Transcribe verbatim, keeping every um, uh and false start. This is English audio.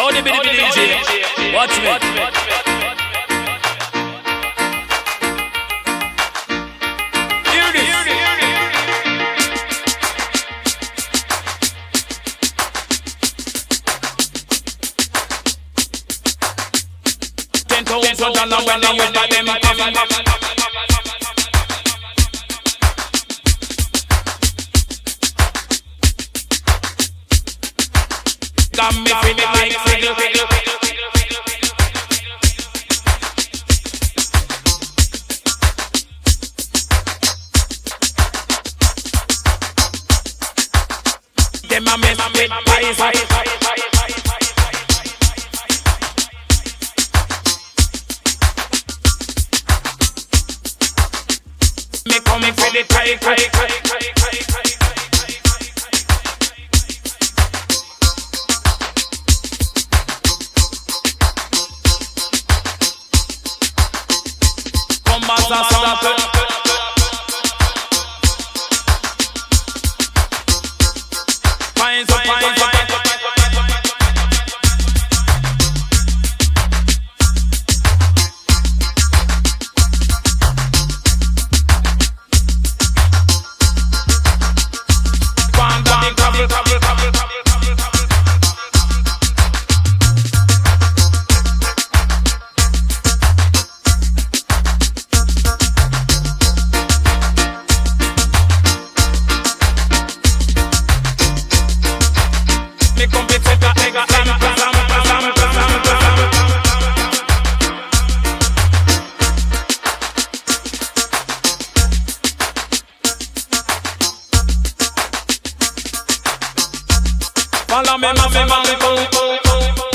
How the bit of the D J? Watch me. Hear this. Ten thousand dollars when they use by them coffin. Got me feeling like fiddle, fiddle, fiddle. Them a mess with pies. Me coming for the tie, tie, tie, tie, tie, tie. As a sample, pines up, pines up. Gravel, gravel, gravel, gravel, gravel. Follow me, mami, mami, boom, boom, boom.